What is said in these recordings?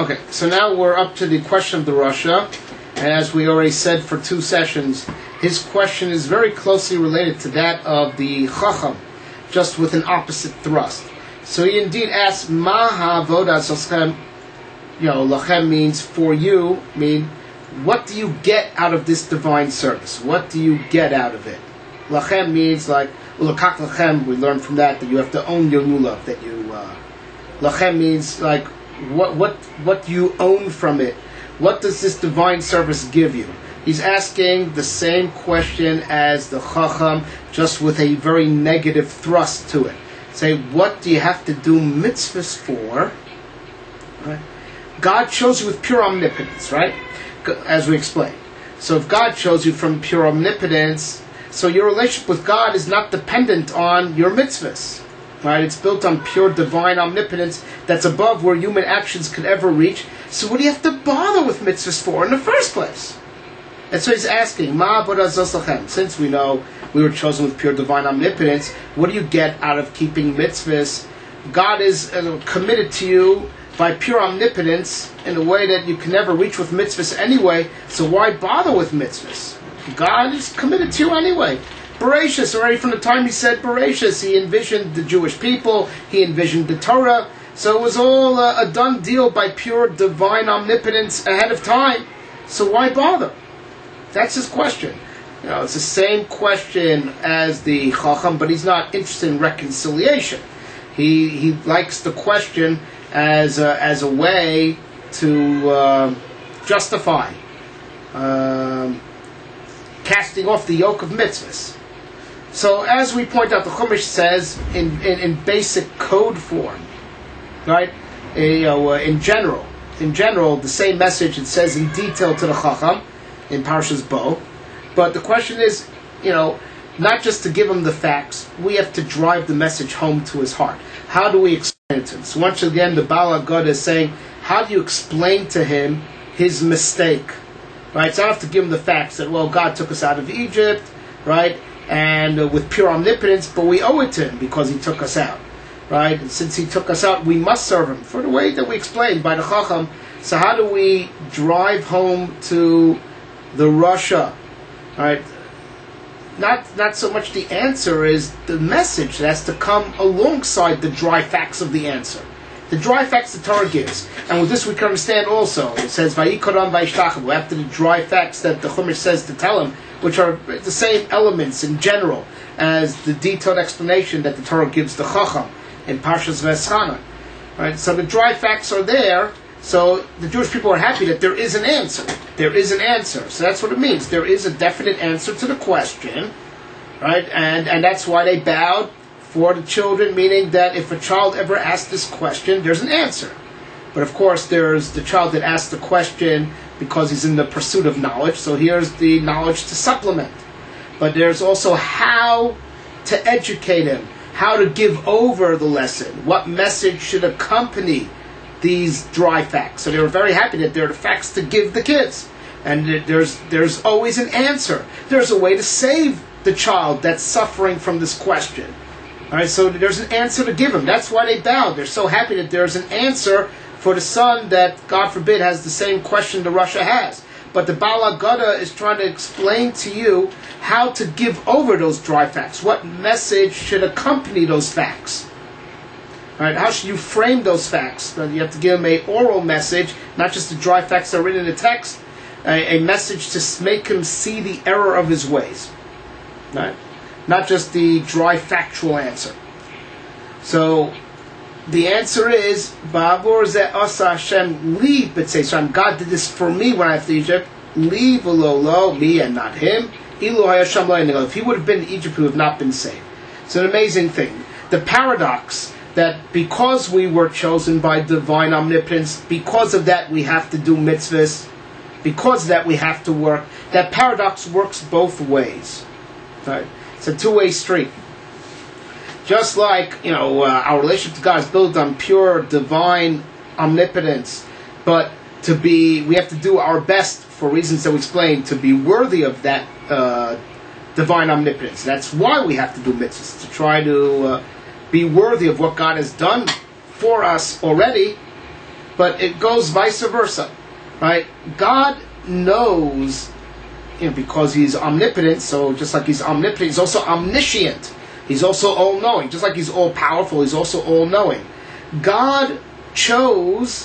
Okay, so now we're up to the question of the Rasha. And as we already said for 2 sessions, his question is very closely related to that of the Chacham, just with an opposite thrust. So he indeed asks, Ma ha'avodas lachem, lachem means for you, what do you get out of this divine service? What do you get out of it? Lachem means like, ulakak lachem, we learned from that you have to own your lulav, that you, lachem means like, what do you own from it? What does this divine service give you? He's asking the same question as the Chacham, just with a very negative thrust to it. Say, what do you have to do mitzvahs for? Right? God chose you with pure omnipotence, right? As we explained. So if God chose you from pure omnipotence, so your relationship with God is not dependent on your mitzvahs. Right? It's built on pure divine omnipotence that's above where human actions could ever reach. So what do you have to bother with mitzvahs for in the first place? And so he's asking, Ma avodas lachem, since we know we were chosen with pure divine omnipotence, what do you get out of keeping mitzvahs? God is committed to you by pure omnipotence in a way that you can never reach with mitzvahs anyway, so why bother with mitzvahs? God is committed to you anyway. Bereshis, already from the time he said Bereshis, he envisioned the Jewish people, he envisioned the Torah, so it was all a done deal by pure divine omnipotence ahead of time, so why bother? That's his question. It's the same question as the Chacham, but he's not interested in reconciliation. He likes the question as a way to justify casting off the yoke of mitzvahs. So as we point out, the Chumash says in basic code form, right? In general, the same message it says in detail to the Chacham in Parshas Bo, but the question is, not just to give him the facts, we have to drive the message home to his heart. How do we explain it to him? So once again, the Baal HaGoda is saying, how do you explain to him his mistake? Right? So I don't have to give him the facts that, God took us out of Egypt, right? And with pure omnipotence, but we owe it to him because he took us out, right? And since he took us out, we must serve him for the way that we explained by the Chacham. So how do we drive home to the Rasha, right? Not so much the answer is the message that has to come alongside the dry facts of the answer. The dry facts the Torah gives. And with this we can understand also, it says, Vayikoram Vayishtachavu, after the dry facts that the Chumash says to tell him, which are the same elements in general as the detailed explanation that the Torah gives the Chacham in Parshas V'eschana. Right? So the dry facts are there, so the Jewish people are happy that there is an answer. There is an answer. So that's what it means. There is a definite answer to the question, right? And that's why they bowed for the children, meaning that if a child ever asks this question, there's an answer. But of course, there's the child that asks the question because he's in the pursuit of knowledge, so here's the knowledge to supplement. But there's also how to educate him, how to give over the lesson, what message should accompany these dry facts. So they were very happy that there are the facts to give the kids. And there's always an answer. There's a way to save the child that's suffering from this question. All right, so there's an answer to give him. That's why they bowed. They're so happy that there's an answer for the son that, God forbid, has the same question the Rasha has. But the Baal HaGoda is trying to explain to you how to give over those dry facts. What message should accompany those facts? All right, how should you frame those facts? You have to give him an oral message, not just the dry facts that are written in the text, a message to make him see the error of his ways. Right? Not just the dry factual answer. So the answer is, Ba'avor ze asa Hashem li b'tzei. God did this for me when I left Egypt. Li v'lo lo, me and not him. Ilu hayasham lo yinegel. If he would have been in Egypt, he would have not been saved. It's an amazing thing. The paradox that because we were chosen by divine omnipotence, because of that we have to do mitzvahs, because of that we have to work, that paradox works both ways. Right? It's a two-way street. Just like, our relationship to God is built on pure divine omnipotence, but we have to do our best for reasons that we explained to be worthy of that divine omnipotence. That's why we have to do mitzvahs, to try to be worthy of what God has done for us already. but it goes vice versa, right? God knows, because he's omnipotent, so just like he's omnipotent, he's also omniscient. He's also all-knowing. Just like he's all-powerful, he's also all-knowing. God chose,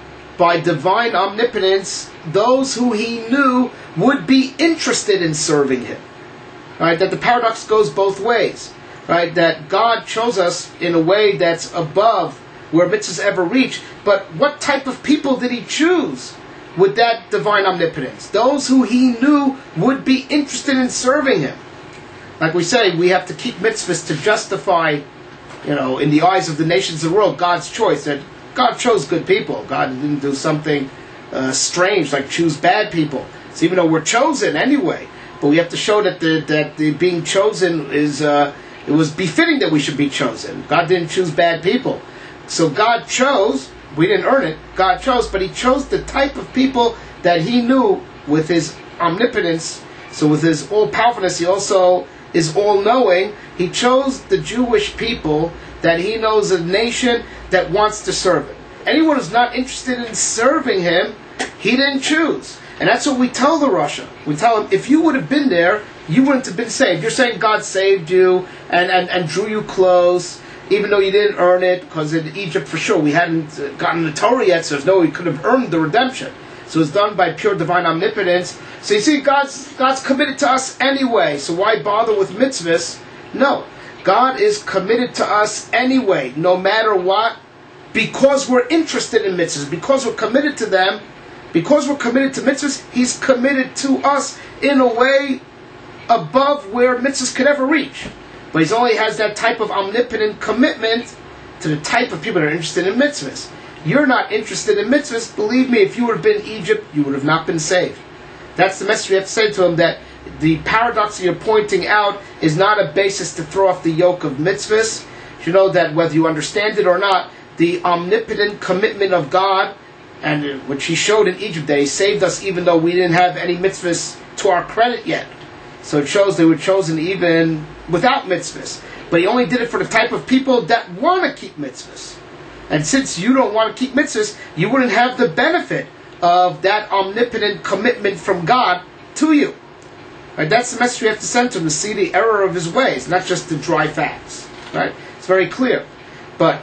by divine omnipotence, those who he knew would be interested in serving him. Right? That the paradox goes both ways. Right? That God chose us in a way that's above where mitzvahs ever reach. But what type of people did he choose with that divine omnipotence? Those who he knew would be interested in serving him. Like we say, we have to keep mitzvahs to justify, in the eyes of the nations of the world, God's choice. That God chose good people. God didn't do something strange, like choose bad people. So even though we're chosen anyway, but we have to show that the being chosen is, it was befitting that we should be chosen. God didn't choose bad people. So God chose, we didn't earn it, God chose, but he chose the type of people that he knew with his omnipotence. So with his all-powerfulness, he also is all-knowing. He chose the Jewish people that he knows a nation that wants to serve him. Anyone who's not interested in serving him, he didn't choose. And that's what we tell the Russia. We tell him, if you would have been there, you wouldn't have been saved. You're saying God saved you and drew you close, even though you didn't earn it, because in Egypt, for sure, we hadn't gotten the Torah yet, so there's no way we could have earned the redemption. So it's done by pure divine omnipotence. So you see, God's committed to us anyway. So why bother with mitzvahs? No. God is committed to us anyway, no matter what, because we're interested in mitzvahs, because we're committed to them, because we're committed to mitzvahs, he's committed to us in a way above where mitzvahs could ever reach. But he only has that type of omnipotent commitment to the type of people that are interested in mitzvahs. You're not interested in mitzvahs. Believe me, if you would have been in Egypt, you would have not been saved. That's the message we have to say to him, that the paradox that you're pointing out is not a basis to throw off the yoke of mitzvahs. You know that whether you understand it or not, the omnipotent commitment of God, and which he showed in Egypt, that he saved us even though we didn't have any mitzvahs to our credit yet. So it shows they were chosen even without mitzvahs. But he only did it for the type of people that want to keep mitzvahs. And since you don't want to keep mitzvahs, you wouldn't have the benefit of that omnipotent commitment from God to you. Right? That's the message we have to send to him, to see the error of his ways, not just the dry facts. Right? It's very clear. But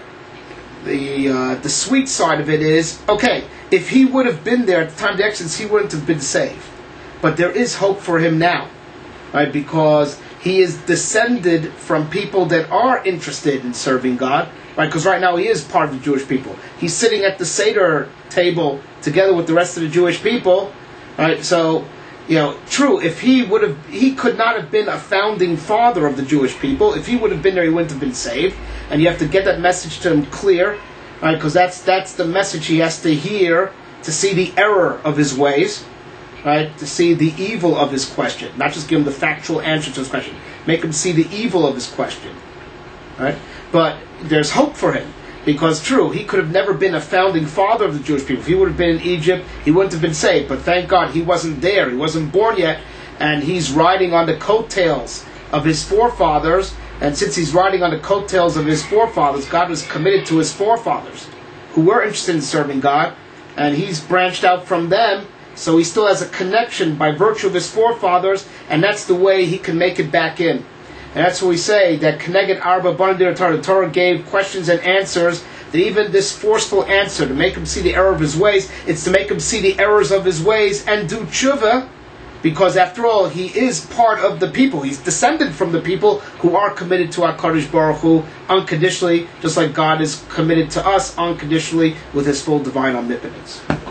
the sweet side of it is, okay, if he would have been there at the time of the Exodus, he wouldn't have been saved. But there is hope for him now. Right? Because he is descended from people that are interested in serving God. Right? Because right now he is part of the Jewish people. He's sitting at the Seder table together with the rest of the Jewish people. Right? So, true, if he could not have been a founding father of the Jewish people. If he would have been there, he wouldn't have been saved. And you have to get that message to him clear, right? Because that's the message he has to hear to see the error of his ways, right? To see the evil of his question, not just give him the factual answer to his question. Make him see the evil of his question, right? But there's hope for him. Because true, he could have never been a founding father of the Jewish people. If he would have been in Egypt, he wouldn't have been saved. But thank God he wasn't there. He wasn't born yet. And he's riding on the coattails of his forefathers. And since he's riding on the coattails of his forefathers, God was committed to his forefathers, who were interested in serving God. And he's branched out from them. So he still has a connection by virtue of his forefathers. And that's the way he can make it back in. And that's what we say, that Keneged Arba Banadir Torah. The Torah gave questions and answers, that even this forceful answer, to make him see the error of his ways, it's to make him see the errors of his ways and do tshuva, because after all, he is part of the people. He's descended from the people who are committed to HaKadosh Baruch Hu unconditionally, just like God is committed to us unconditionally with his full divine omnipotence.